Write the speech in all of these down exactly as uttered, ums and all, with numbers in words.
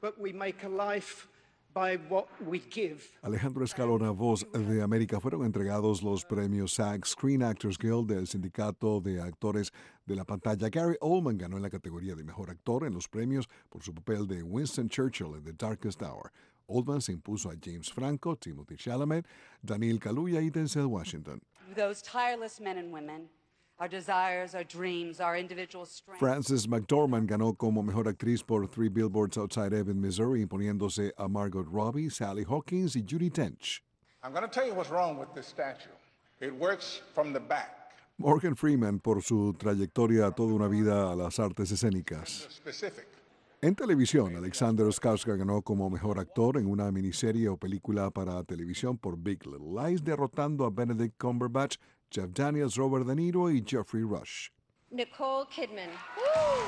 but we make a life by what we give. Alejandro Escalona, Voz de América. Fueron entregados los premios SAG Screen Actors Guild del Sindicato de Actores de la Pantalla. Gary Oldman ganó en la categoría de Mejor Actor en los premios por su papel de Winston Churchill en The Darkest Hour. Oldman se impuso a James Franco, Timothée Chalamet, Daniel Kaluuya y Denzel Washington. Those tireless men and women, our desires, our dreams, our individual strengths. Frances McDormand ganó como Mejor Actriz por Three Billboards Outside Ebbing, Missouri, imponiéndose a Margot Robbie, Sally Hawkins y Judi Dench. I'm going to tell you what's wrong with this statue. It works from the back. Morgan Freeman por su trayectoria toda una vida a las artes escénicas. Specific. En televisión, Alexander Skarsgård ganó como Mejor Actor en una miniserie o película para televisión por Big Little Lies, derrotando a Benedict Cumberbatch, Jeff Daniels, Robert De Niro y Jeffrey Rush. Nicole Kidman. Oh,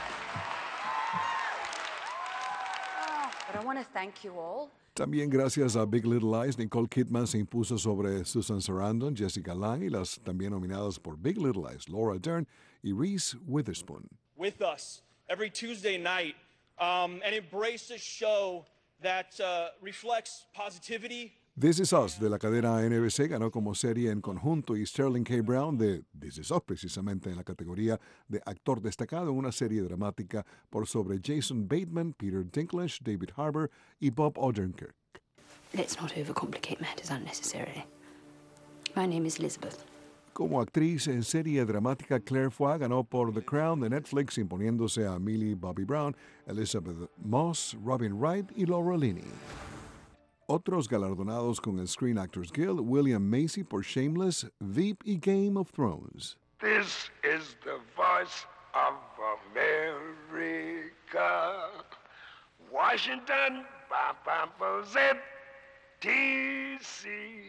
but I want to thank you all. También gracias a Big Little Lies, Nicole Kidman se impuso sobre Susan Sarandon, Jessica Lange y las también nominadas por Big Little Lies, Laura Dern y Reese Witherspoon. With us every Tuesday night um, and embrace a show that uh, reflects positivity. This Is Us de la cadena N B C ganó como serie en conjunto y Sterling K. Brown de This Is Us precisamente en la categoría de actor destacado en una serie dramática por sobre Jason Bateman, Peter Dinklage, David Harbour y Bob Odenkirk. Let's not overcomplicate matters unnecessarily. My name is Elizabeth. Como actriz en serie dramática, Claire Foy ganó por The Crown de Netflix, imponiéndose a Millie Bobby Brown, Elizabeth Moss, Robin Wright y Laura Linney. Otros galardonados con el Screen Actors Guild, William Macy por Shameless, Veep y Game of Thrones. This is the voice of America. Washington, D C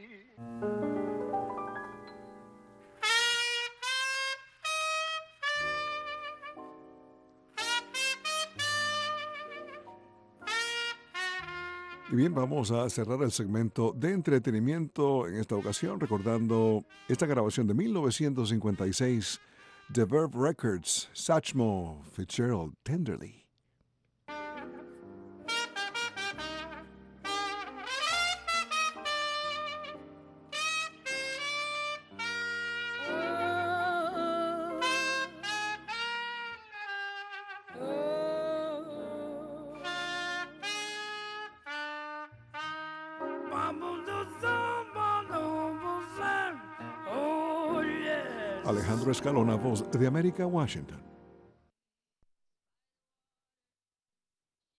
Y bien, vamos a cerrar el segmento de entretenimiento en esta ocasión recordando esta grabación de mil novecientos cincuenta y seis de Verve Records, Satchmo Fitzgerald, Tenderly. Alejandro Escalona, Voz de América, Washington.